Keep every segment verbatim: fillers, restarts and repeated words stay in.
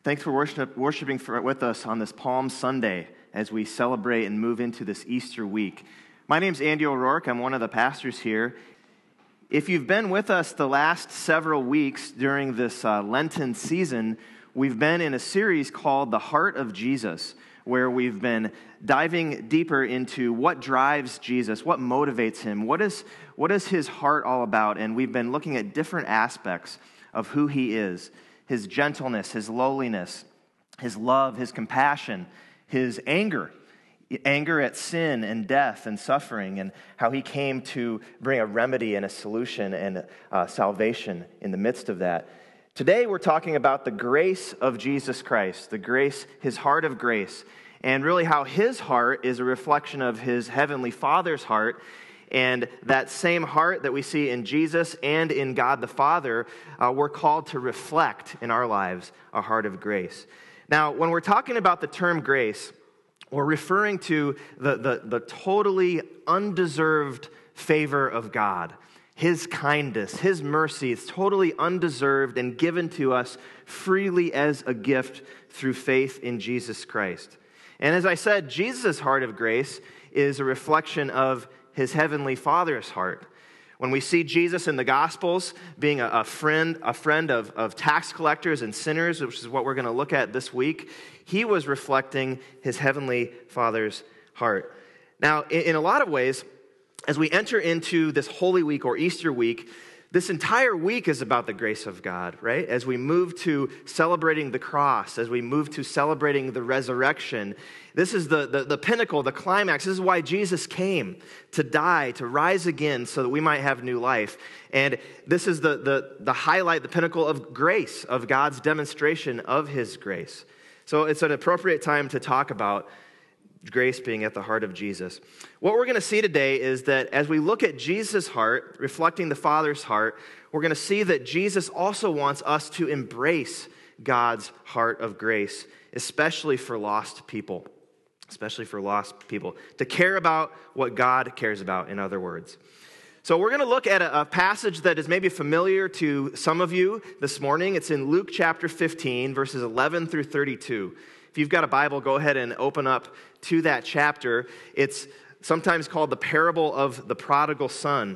Thanks for worship, worshiping for, with us on this Palm Sunday as we celebrate and move into this Easter week. My name's Andy O'Rourke. I'm one of the pastors here. If you've been with us the last several weeks during this uh, Lenten season, we've been in a series called The Heart of Jesus, where we've been diving deeper into what drives Jesus, what motivates him, what is, what is his heart all about, and we've been looking at different aspects of who he is. His gentleness, his lowliness, his love, his compassion, his anger, anger at sin and death and suffering, and how he came to bring a remedy and a solution and uh, salvation in the midst of that. Today we're talking about the grace of Jesus Christ, the grace, his heart of grace, and really how his heart is a reflection of his heavenly Father's heart. And that same heart that we see in Jesus and in God the Father, uh, we're called to reflect in our lives a heart of grace. Now, when we're talking about the term grace, we're referring to the, the, the totally undeserved favor of God. His kindness, his mercy is totally undeserved and given to us freely as a gift through faith in Jesus Christ. And as I said, Jesus' heart of grace is a reflection of his heavenly Father's heart. When we see Jesus in the Gospels being a, a friend, a friend of, of tax collectors and sinners, which is what we're going to look at this week, he was reflecting his heavenly Father's heart. Now, in, in a lot of ways, as we enter into this Holy Week or Easter week, this entire week is about the grace of God, right? As we move to celebrating the cross, as we move to celebrating the resurrection, this is the, the, the pinnacle, the climax. This is why Jesus came, to die, to rise again so that we might have new life. And this is the, the, the highlight, the pinnacle of grace, of God's demonstration of his grace. So it's an appropriate time to talk about grace being at the heart of Jesus. What we're going to see today is that as we look at Jesus' heart, reflecting the Father's heart, we're going to see that Jesus also wants us to embrace God's heart of grace, especially for lost people, especially for lost people, to care about what God cares about, in other words. So we're going to look at a, a passage that is maybe familiar to some of you this morning. It's in Luke chapter fifteen, verses eleven through thirty-two. If you've got a Bible, go ahead and open up to that chapter. It's sometimes called the parable of the prodigal son.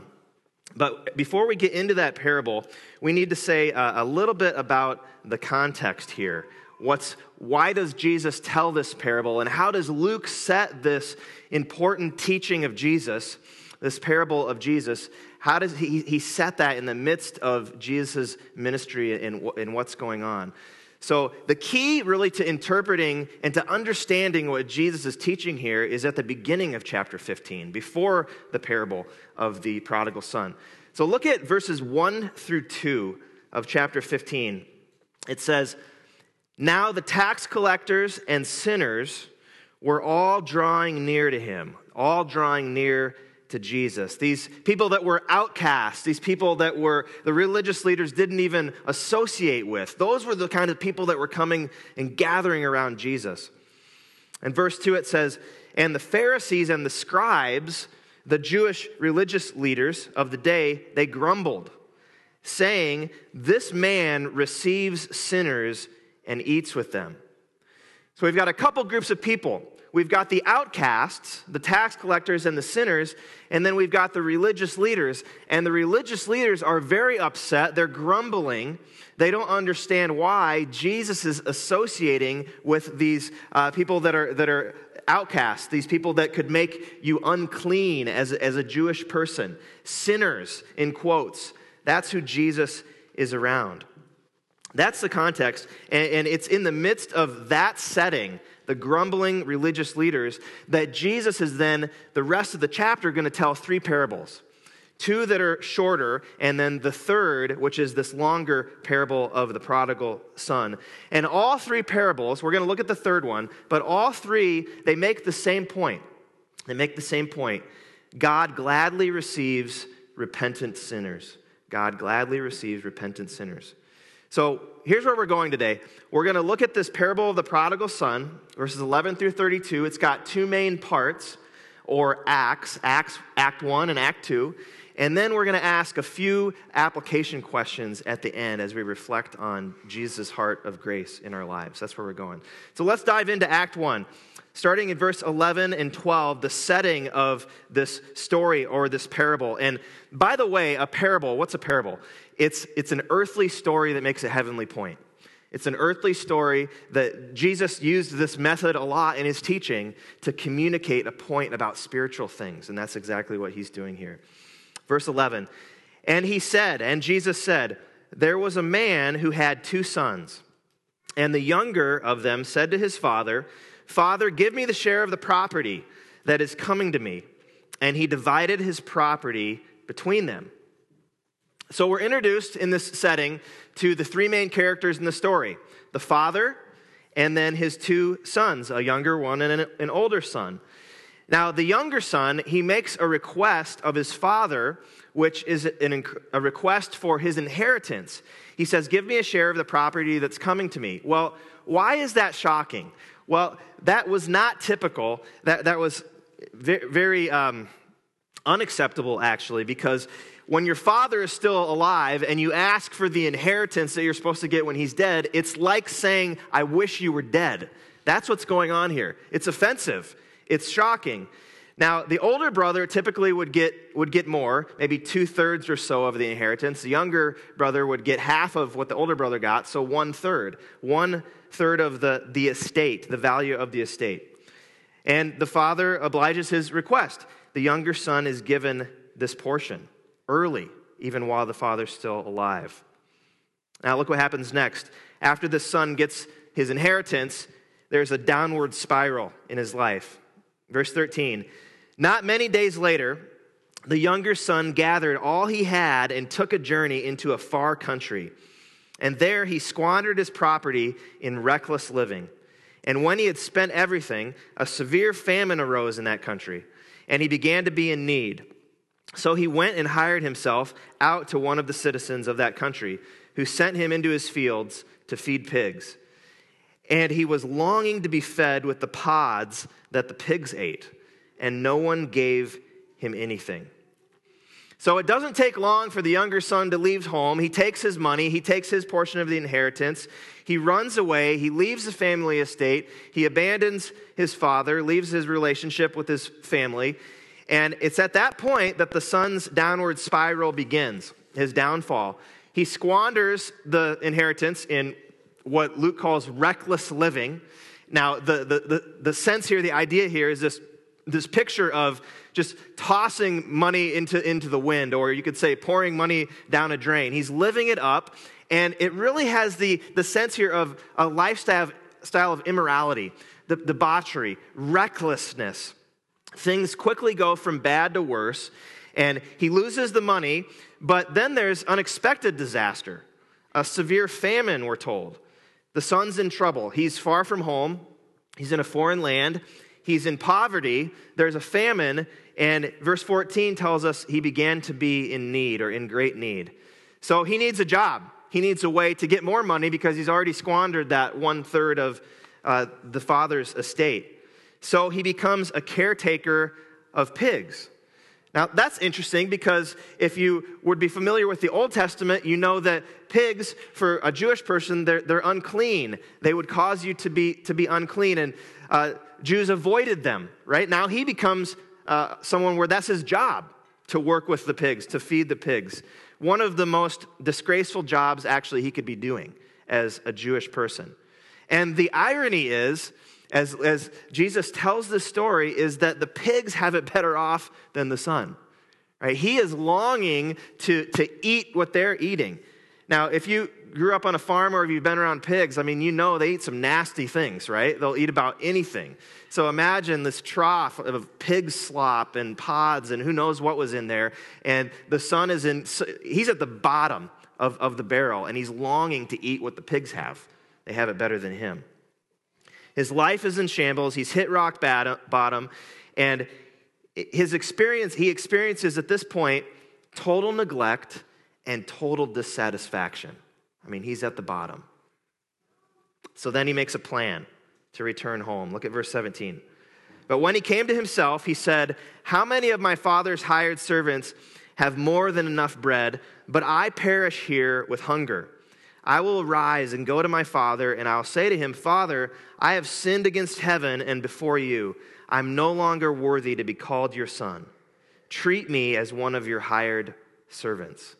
But before we get into that parable, we need to say a, a little bit about the context here. What's, why does Jesus tell this parable, and how does Luke set this important teaching of Jesus, this parable of Jesus, how does he, he set that in the midst of Jesus' ministry and, and what's going on? So the key really to interpreting and to understanding what Jesus is teaching here is at the beginning of chapter fifteen, before the parable of the prodigal son. So look at verses one through two of chapter fifteen. It says, "Now the tax collectors and sinners were all drawing near to him," all drawing near to Jesus. These people that were outcasts, these people that were the religious leaders didn't even associate with, those were the kind of people that were coming and gathering around Jesus. In verse two it says, "And the Pharisees and the scribes, the Jewish religious leaders of the day, they grumbled, saying, 'This man receives sinners and eats with them.'" So we've got a couple groups of people. We've got the outcasts, the tax collectors and the sinners, and then we've got the religious leaders. And the religious leaders are very upset. They're grumbling. They don't understand why Jesus is associating with these uh, people that are that are outcasts, these people that could make you unclean as, as a Jewish person. Sinners, in quotes. That's who Jesus is around. That's the context, and, and it's in the midst of that setting, the grumbling religious leaders, that Jesus is then, the rest of the chapter, going to tell three parables. Two that are shorter, and then the third, which is this longer parable of the prodigal son. And all three parables, we're going to look at the third one, but all three, they make the same point. They make the same point. God gladly receives repentant sinners. God gladly receives repentant sinners. So here's where we're going today. We're going to look at this parable of the prodigal son, verses eleven through thirty-two. It's got two main parts, or acts, acts, act one and act two. And then we're going to ask a few application questions at the end as we reflect on Jesus' heart of grace in our lives. That's where we're going. So let's dive into Act one. Starting in verse eleven and twelve, the setting of this story or this parable. And by the way, a parable, what's a parable? It's, it's an earthly story that makes a heavenly point. It's an earthly story that Jesus used this method a lot in his teaching to communicate a point about spiritual things. And that's exactly what he's doing here. Verse eleven, and he said, and Jesus said, there was a man who had two sons. And the younger of them said to his father, Father, give me the share of the property that is coming to me. And he divided his property between them. So we're introduced in this setting to the three main characters in the story. The father, and then his two sons, a younger one and an, an older son. Now, the younger son, he makes a request of his father, which is an, a request for his inheritance. He says, give me a share of the property that's coming to me. Well, why is that shocking? Well, that was not typical. That, that was very, very um, unacceptable, actually, because when your father is still alive and you ask for the inheritance that you're supposed to get when he's dead, it's like saying, I wish you were dead. That's what's going on here. It's offensive. It's shocking. Now, the older brother typically would get would get more, maybe two-thirds or so of the inheritance. The younger brother would get half of what the older brother got, so one-third. One-third of the, the estate, the value of the estate. And the father obliges his request. The younger son is given this portion early, even while the father's still alive. Now look what happens next. After the son gets his inheritance, there's a downward spiral in his life. Verse thirteen, not many days later, the younger son gathered all he had and took a journey into a far country. And there he squandered his property in reckless living. And when he had spent everything, a severe famine arose in that country, and he began to be in need. So he went and hired himself out to one of the citizens of that country, who sent him into his fields to feed pigs. And he was longing to be fed with the pods that the pigs ate, and no one gave him anything. So it doesn't take long for the younger son to leave home. He takes his money, he takes his portion of the inheritance, he runs away, he leaves the family estate, he abandons his father, leaves his relationship with his family. And it's at that point that the son's downward spiral begins, his downfall. He squanders the inheritance in what Luke calls reckless living. Now, the, the, the, the sense here, the idea here is this, this picture of just tossing money into, into the wind, or you could say pouring money down a drain. He's living it up, and it really has the, the sense here of a lifestyle style of immorality, the debauchery, recklessness. Things quickly go from bad to worse, and he loses the money, but then there's unexpected disaster. A severe famine, we're told. The son's in trouble. He's far from home. He's in a foreign land. He's in poverty. There's a famine, and verse fourteen tells us he began to be in need or in great need. So he needs a job. He needs a way to get more money because he's already squandered that one-third of uh, the father's estate. So he becomes a caretaker of pigs. Now, that's interesting because if you would be familiar with the Old Testament, you know that pigs, for a Jewish person, they're, they're unclean. They would cause you to be, to be unclean, and uh, Jews avoided them, right? Now he becomes uh, someone where that's his job, to work with the pigs, to feed the pigs. One of the most disgraceful jobs, actually, he could be doing as a Jewish person. And the irony is, As, as Jesus tells this story, is that the pigs have it better off than the son. Right? He is longing to, to eat what they're eating. Now, if you grew up on a farm or if you've been around pigs, I mean, you know they eat some nasty things, right? They'll eat about anything. So imagine this trough of pig slop and pods and who knows what was in there. And the son is in, he's at the bottom of, of the barrel, and he's longing to eat what the pigs have. They have it better than him. His life is in shambles. He's hit rock bottom. And his experience, he experiences at this point total neglect and total dissatisfaction. I mean, he's at the bottom. So then he makes a plan to return home. Look at verse seventeen. But when he came to himself, he said, how many of my father's hired servants have more than enough bread, but I perish here with hunger. I will arise and go to my father, and I will say to him, Father, I have sinned against heaven and before you. I'm no longer worthy to be called your son. Treat me as one of your hired servants."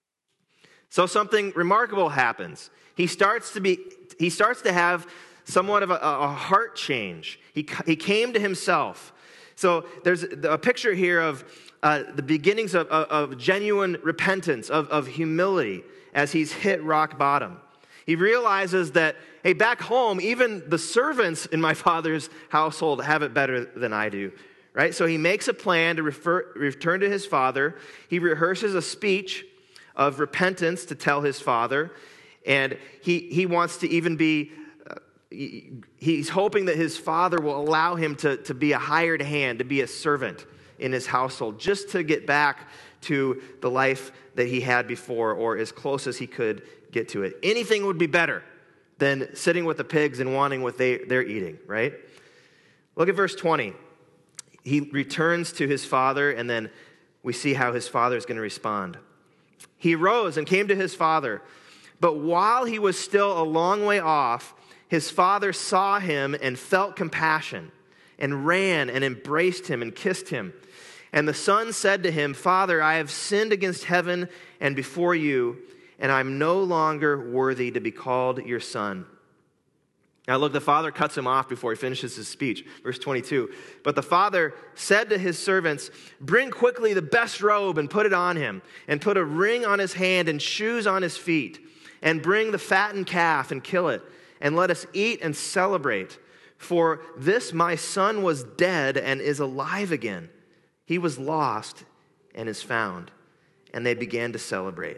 So something remarkable happens. He starts to be, he starts to have somewhat of a, a heart change. He, he came to himself. So there's a picture here of uh, the beginnings of, of, of genuine repentance, of, of humility as he's hit rock bottom. He realizes that, hey, back home, even the servants in my father's household have it better than I do, right? So he makes a plan to refer, return to his father. He rehearses a speech of repentance to tell his father, and he, he wants to even be, uh, he, he's hoping that his father will allow him to, to be a hired hand, to be a servant in his household, just to get back to the life that he had before, or as close as he could get to it. Anything would be better than sitting with the pigs and wanting what they, they're eating, right? Look at verse twenty. He returns to his father, and then we see how his father is going to respond. He rose and came to his father, but while he was still a long way off, his father saw him and felt compassion, and ran and embraced him and kissed him. And the son said to him, Father, I have sinned against heaven and before you, and I'm no longer worthy to be called your son. Now look, the father cuts him off before he finishes his speech. Verse twenty-two. But the father said to his servants, Bring quickly the best robe and put it on him, and put a ring on his hand and shoes on his feet, and bring the fattened calf and kill it, and let us eat and celebrate. For this my son was dead and is alive again. He was lost and is found. And they began to celebrate.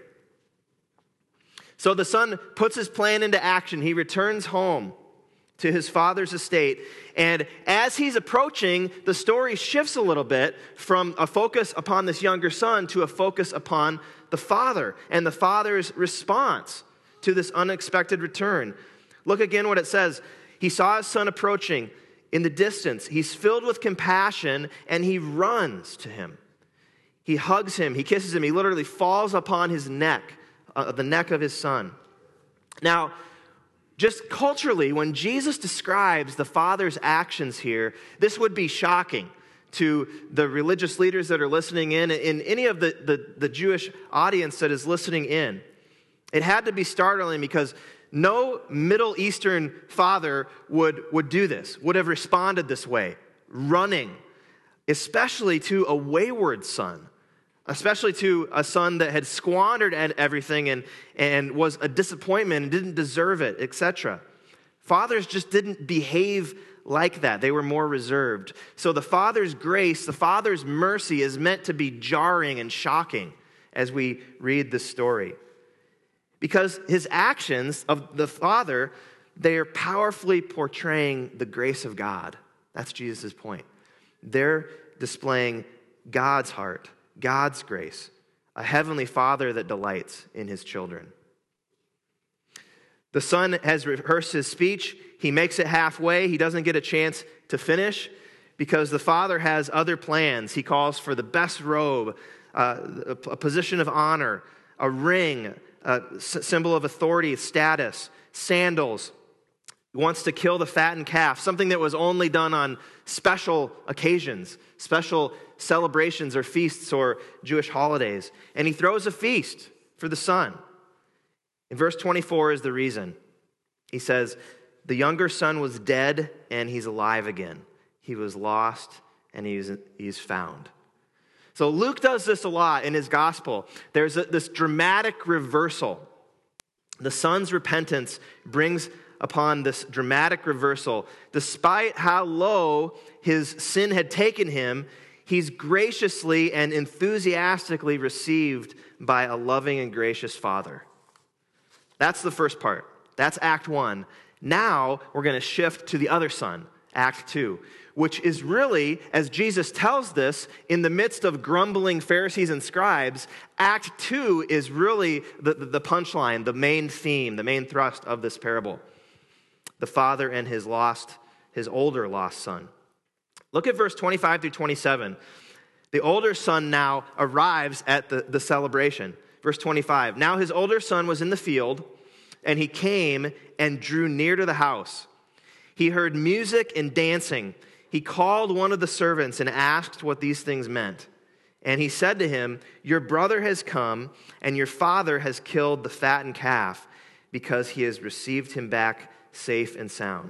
So the son puts his plan into action. He returns home to his father's estate. And as he's approaching, the story shifts a little bit from a focus upon this younger son to a focus upon the father and the father's response to this unexpected return. Look again what it says. He saw his son approaching in the distance. He's filled with compassion, and he runs to him. He hugs him. He kisses him. He literally falls upon his neck, uh, the neck of his son. Now, just culturally, when Jesus describes the Father's actions here, this would be shocking to the religious leaders that are listening in and any of the, the, the Jewish audience that is listening in. It had to be startling because no Middle Eastern father would, would do this, would have responded this way, running, especially to a wayward son, especially to a son that had squandered everything and, and was a disappointment and didn't deserve it, et cetera. Fathers just didn't behave like that. They were more reserved. So the Father's grace, the Father's mercy is meant to be jarring and shocking as we read this story. Because his actions of the Father, they are powerfully portraying the grace of God. That's Jesus' point. They're displaying God's heart, God's grace, a heavenly Father that delights in his children. The son has rehearsed his speech. He makes it halfway. He doesn't get a chance to finish because the father has other plans. He calls for the best robe, uh, a position of honor, a ring, a symbol of authority, status, sandals. He wants to kill the fattened calf, something that was only done on special occasions, special celebrations or feasts or Jewish holidays. And he throws a feast for the son. In verse twenty-four is the reason. He says, the younger son was dead and he's alive again. He was lost and he's, he's found. So Luke does this a lot in his gospel. There's a, this dramatic reversal. The son's repentance brings upon this dramatic reversal. Despite how low his sin had taken him, he's graciously and enthusiastically received by a loving and gracious father. That's the first part. That's Act one. Now we're going to shift to the other son, Act two, which is really, as Jesus tells this, in the midst of grumbling Pharisees and scribes, Act two is really the, the punchline, the main theme, the main thrust of this parable. The father and his lost, his older lost son. Look at verse twenty-five through twenty-seven. the older son now arrives at the, the celebration. Verse twenty-five, now his older son was in the field, and he came and drew near to the house. He heard music and dancing. He called one of the servants and asked what these things meant. And he said to him, your brother has come, and your father has killed the fattened calf, because he has received him back safe and sound.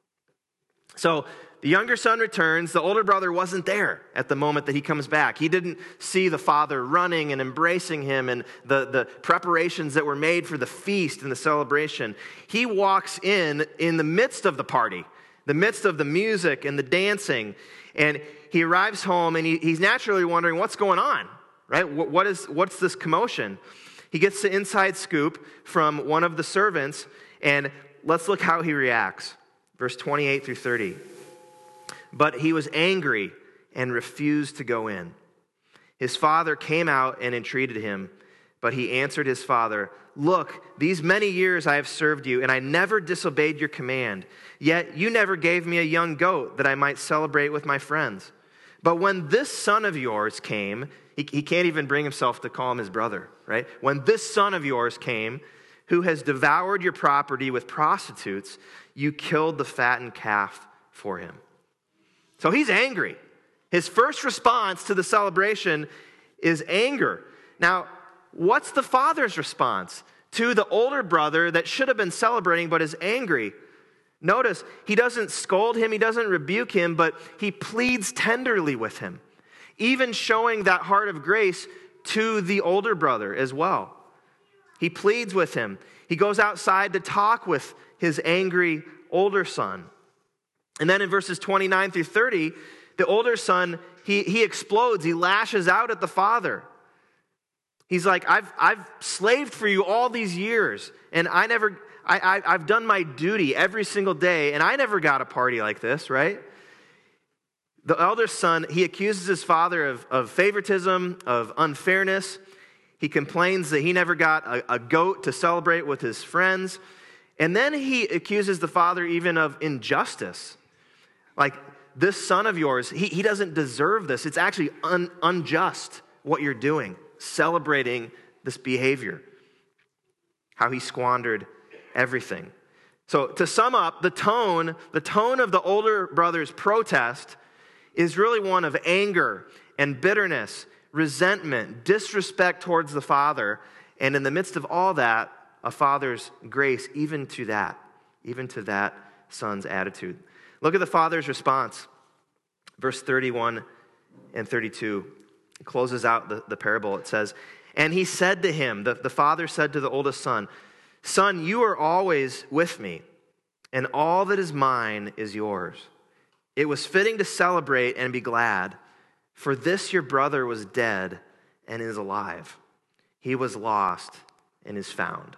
So the younger son returns. The older brother wasn't there at the moment that he comes back. He didn't see the father running and embracing him and the, the preparations that were made for the feast and the celebration. He walks in in the midst of the party, the midst of the music and the dancing, and he arrives home, and he, he's naturally wondering what's going on, right? What, what is, what's this commotion? He gets the inside scoop from one of the servants, and let's look how he reacts. Verse twenty-eight through thirty. But he was angry and refused to go in. His father came out and entreated him, but he answered his father, look, these many years I have served you, and I never disobeyed your command. Yet you never gave me a young goat that I might celebrate with my friends. But when this son of yours came, he, he can't even bring himself to call him his brother, right? When this son of yours came, who has devoured your property with prostitutes, you killed the fattened calf for him. So he's angry. His first response to the celebration is anger. Now, what's the father's response to the older brother that should have been celebrating but is angry? Notice, he doesn't scold him, he doesn't rebuke him, but he pleads tenderly with him, even showing that heart of grace to the older brother as well. He pleads with him. He goes outside to talk with his angry older son. And then in verses twenty-nine through thirty, the older son, he, he explodes. He lashes out at the father. He's like, I've, I've slaved for you all these years, and I never, I, I, I've done my duty every single day, and I never got a party like this, right? The elder son, he accuses his father of, of favoritism, of unfairness. He complains that he never got a, a goat to celebrate with his friends. And then he accuses the father even of injustice. Like, this son of yours, he, he doesn't deserve this. It's actually un, unjust what you're doing, celebrating this behavior, how he squandered everything. So to sum up, the tone, the tone of the older brother's protest is really one of anger and bitterness, resentment, disrespect towards the father, and in the midst of all that, a father's grace even to that, even to that son's attitude. Look at the father's response. Verse thirty-one and thirty-two. It closes out the, the parable. It says, and he said to him, the, the father said to the oldest son, son, you are always with me, and all that is mine is yours. It was fitting to celebrate and be glad, for this your brother was dead and is alive. He was lost and is found.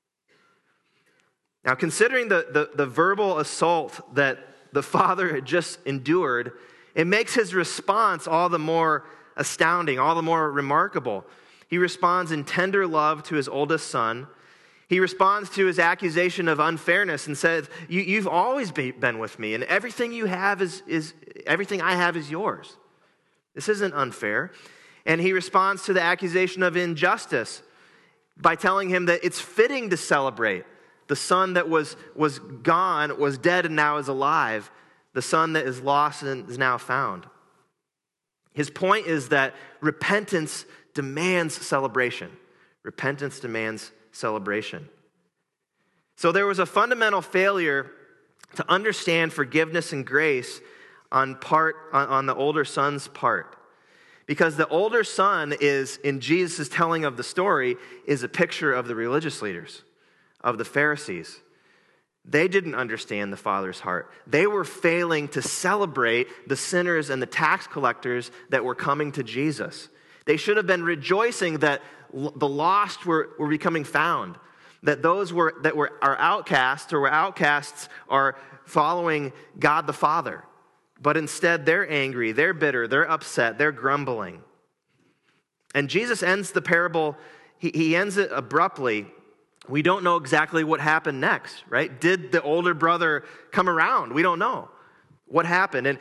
Now, considering the, the, the verbal assault that the father had just endured, it makes his response all the more astounding, all the more remarkable. He responds in tender love to his oldest son. He responds to his accusation of unfairness and says, you, you've always be, been with me, and everything you have is, is everything I have is yours. This isn't unfair. And he responds to the accusation of injustice by telling him that it's fitting to celebrate. The son that was, was gone, was dead, and now is alive. The son that is lost and is now found. His point is that repentance demands celebration. Repentance demands celebration. So there was a fundamental failure to understand forgiveness and grace on part on, on the older son's part. Because the older son is, in Jesus' telling of the story, is a picture of the religious leaders, of the Pharisees. They didn't understand the Father's heart. They were failing to celebrate the sinners and the tax collectors that were coming to Jesus. They should have been rejoicing that the lost were, were becoming found, that those were that were are outcasts or were outcasts are following God the Father. But instead, they're angry, they're bitter, they're upset, they're grumbling. And Jesus ends the parable, he, he ends it abruptly. We don't know exactly what happened next, right? Did the older brother come around? We don't know what happened. And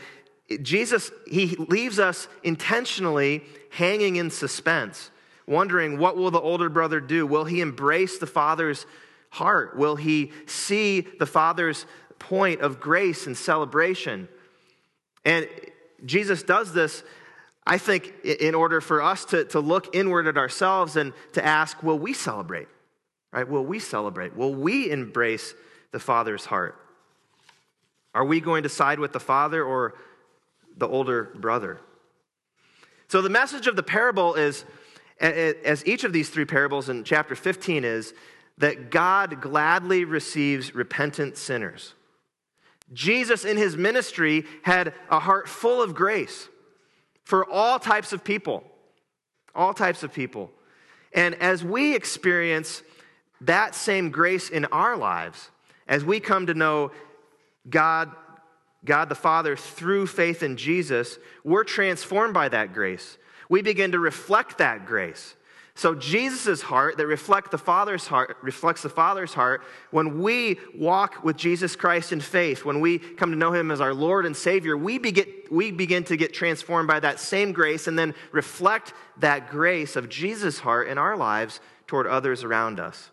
Jesus, he leaves us intentionally hanging in suspense, wondering, what will the older brother do? Will he embrace the father's heart? Will he see the father's point of grace and celebration? And Jesus does this, I think, in order for us to, to look inward at ourselves and to ask, will we celebrate? Right? Will we celebrate? Will we embrace the Father's heart? Are we going to side with the father or the older brother? So the message of the parable is, as each of these three parables in chapter fifteen is, that God gladly receives repentant sinners. Jesus in his ministry had a heart full of grace for all types of people, all types of people. And as we experience that same grace in our lives, as we come to know God, God the Father through faith in Jesus, we're transformed by that grace. We begin to reflect that grace. So Jesus' heart that reflect the Father's heart, reflects the Father's heart when we walk with Jesus Christ in faith, when we come to know him as our Lord and Savior, we begin, we begin to get transformed by that same grace and then reflect that grace of Jesus' heart in our lives toward others around us.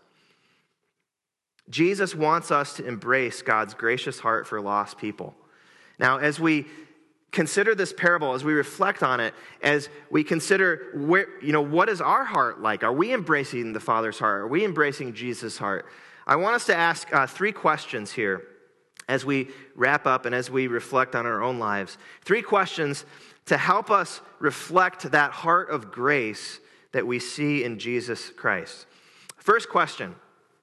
Jesus wants us to embrace God's gracious heart for lost people. Now, as we consider this parable, as we reflect on it, as we consider where, you know, what is our heart like? Are we embracing the Father's heart? Are we embracing Jesus' heart? I want us to ask uh, three questions here as we wrap up and as we reflect on our own lives. Three questions to help us reflect that heart of grace that we see in Jesus Christ. First question,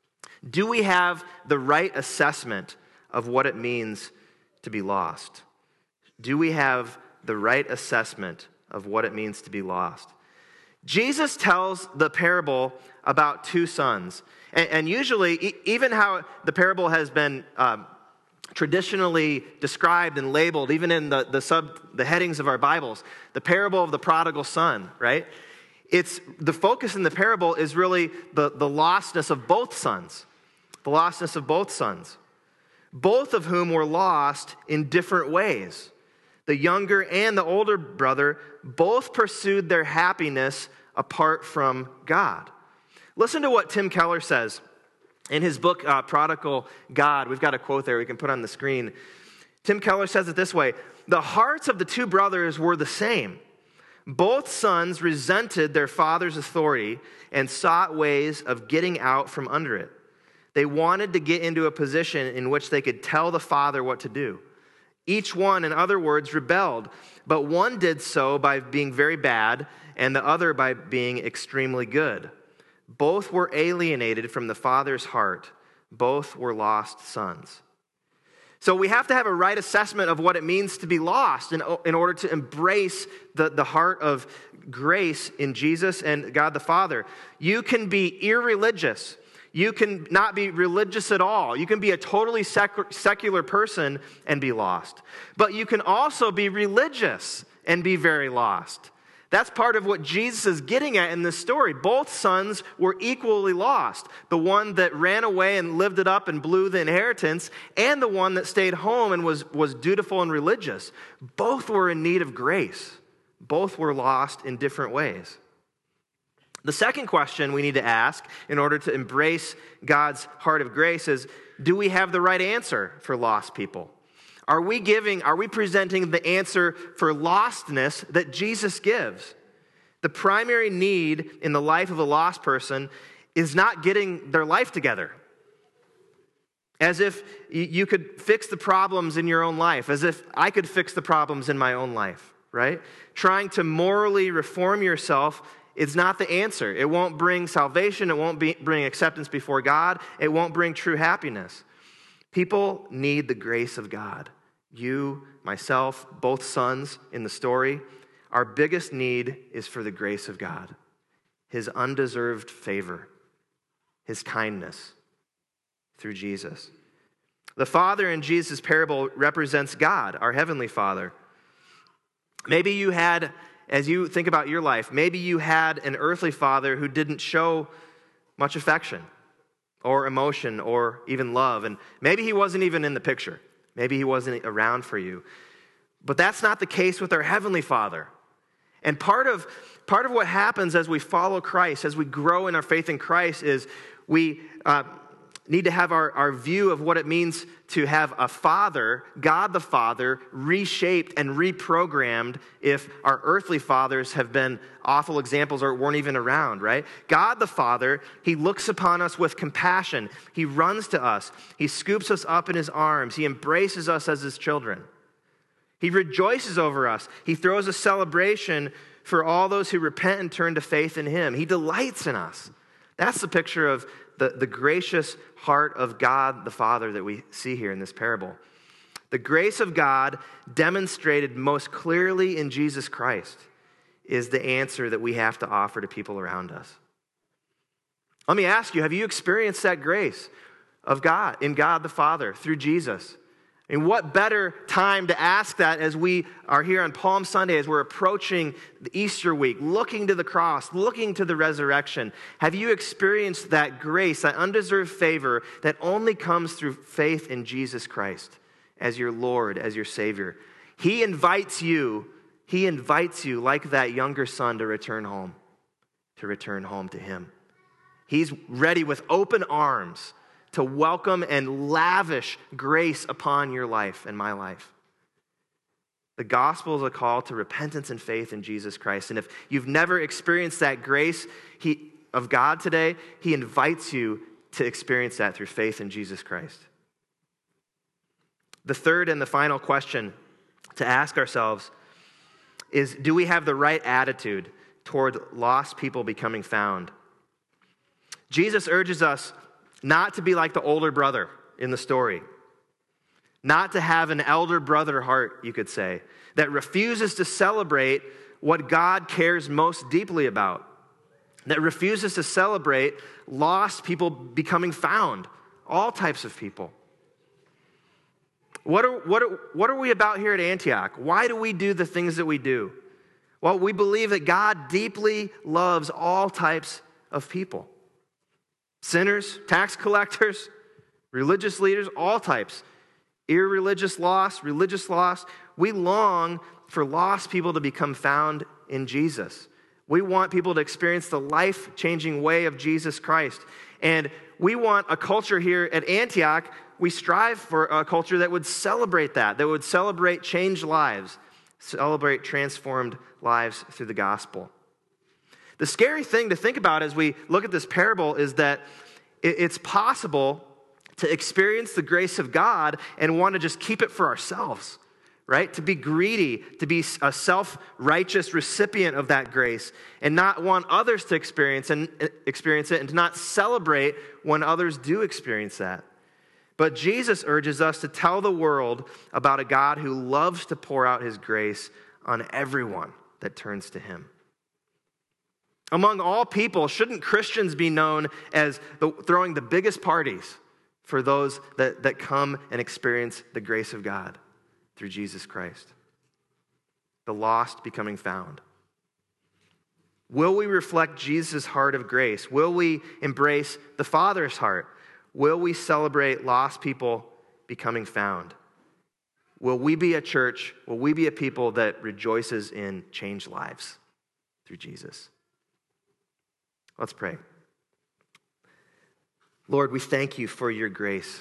do we have the right assessment of what it means to be lost? Do we have the right assessment of what it means to be lost? Jesus tells the parable about two sons. And, and usually, even how the parable has been um, traditionally described and labeled, even in the, the, sub, the headings of our Bibles, the parable of the prodigal son, right? It's the focus in the parable is really the, the lostness of both sons. The lostness of both sons. Both of whom were lost in different ways. The younger and the older brother both pursued their happiness apart from God. Listen to what Tim Keller says in his book, uh, Prodigal God. We've got a quote there we can put on the screen. Tim Keller says it this way: the hearts of the two brothers were the same. Both sons resented their father's authority and sought ways of getting out from under it. They wanted to get into a position in which they could tell the father what to do. Each one, in other words, rebelled, but one did so by being very bad and the other by being extremely good. Both were alienated from the Father's heart. Both were lost sons. So we have to have a right assessment of what it means to be lost in, in order to embrace the, the heart of grace in Jesus and God the Father. You can be irreligious. You can not be religious at all. You can be a totally sec- secular person and be lost. But you can also be religious and be very lost. That's part of what Jesus is getting at in this story. Both sons were equally lost. The one that ran away and lived it up and blew the inheritance, and the one that stayed home and was, was dutiful and religious. Both were in need of grace. Both were lost in different ways. The second question we need to ask in order to embrace God's heart of grace is, do we have the right answer for lost people? Are we giving, are we presenting the answer for lostness that Jesus gives? The primary need in the life of a lost person is not getting their life together. As if you could fix the problems in your own life, as if I could fix the problems in my own life, right? Trying to morally reform yourself is not the answer. It won't bring salvation. It won't be, bring acceptance before God. It won't bring true happiness. People need the grace of God. You, myself, both sons in the story, our biggest need is for the grace of God, his undeserved favor, his kindness through Jesus. The Father in Jesus' parable represents God, our Heavenly Father. Maybe you had, as you think about your life, maybe you had an earthly father who didn't show much affection or emotion or even love, and maybe he wasn't even in the picture. Maybe he wasn't around for you. But that's not the case with our Heavenly Father. And part of, part of what happens as we follow Christ, as we grow in our faith in Christ, is we uh, need to have our, our view of what it means to have a Father, God the Father, reshaped and reprogrammed if our earthly fathers have been awful examples or weren't even around, right? God the Father, He looks upon us with compassion. He runs to us. He scoops us up in His arms. He embraces us as His children. He rejoices over us. He throws a celebration for all those who repent and turn to faith in Him. He delights in us. That's the picture of the, the gracious heart of God the Father that we see here in this parable. The grace of God demonstrated most clearly in Jesus Christ is the answer that we have to offer to people around us. Let me ask you, have you experienced that grace of God, in God the Father, through Jesus? And what better time to ask that as we are here on Palm Sunday, as we're approaching the Easter week, looking to the cross, looking to the resurrection. Have you experienced that grace, that undeserved favor that only comes through faith in Jesus Christ as your Lord, as your Savior? He invites you, He invites you like that younger son to return home, to return home to Him. He's ready with open arms to welcome and lavish grace upon your life and my life. The gospel is a call to repentance and faith in Jesus Christ. And if you've never experienced that grace he, of God today, He invites you to experience that through faith in Jesus Christ. The third and the final question to ask ourselves is, do we have the right attitude toward lost people becoming found? Jesus urges us not to be like the older brother in the story. Not to have an elder brother heart, you could say, that refuses to celebrate what God cares most deeply about. That refuses to celebrate lost people becoming found. All types of people. What are, what are, what are we about here at Antioch? Why do we do the things that we do? Well, we believe that God deeply loves all types of people. Sinners, tax collectors, religious leaders, all types. Irreligious lost, religious lost. We long for lost people to become found in Jesus. We want people to experience the life-changing way of Jesus Christ. And we want a culture here at Antioch, we strive for a culture that would celebrate that, that would celebrate changed lives, celebrate transformed lives through the gospel. The scary thing to think about as we look at this parable is that it's possible to experience the grace of God and want to just keep it for ourselves, right? To be greedy, to be a self-righteous recipient of that grace and not want others to experience and experience it and to not celebrate when others do experience that. But Jesus urges us to tell the world about a God who loves to pour out His grace on everyone that turns to Him. Among all people, shouldn't Christians be known as the, throwing the biggest parties for those that, that come and experience the grace of God through Jesus Christ? The lost becoming found. Will we reflect Jesus' heart of grace? Will we embrace the Father's heart? Will we celebrate lost people becoming found? Will we be a church, will we be a people that rejoices in changed lives through Jesus? Let's pray. Lord, we thank You for Your grace.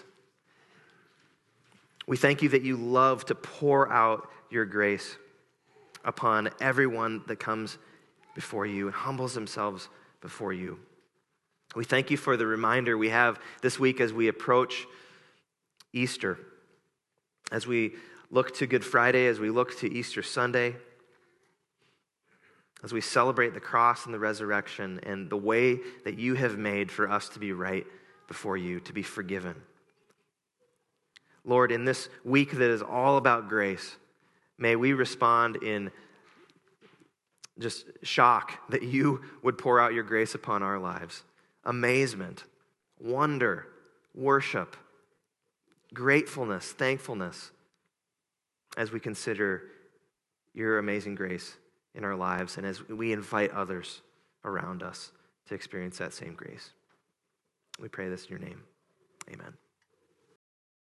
We thank You that You love to pour out Your grace upon everyone that comes before You and humbles themselves before You. We thank You for the reminder we have this week as we approach Easter, as we look to Good Friday, as we look to Easter Sunday, as we celebrate the cross and the resurrection and the way that You have made for us to be right before You, to be forgiven. Lord, in this week that is all about grace, may we respond in just shock that You would pour out Your grace upon our lives. Amazement, wonder, worship, gratefulness, thankfulness, as we consider Your amazing grace in our lives and as we invite others around us to experience that same grace. We pray this in Your name. Amen.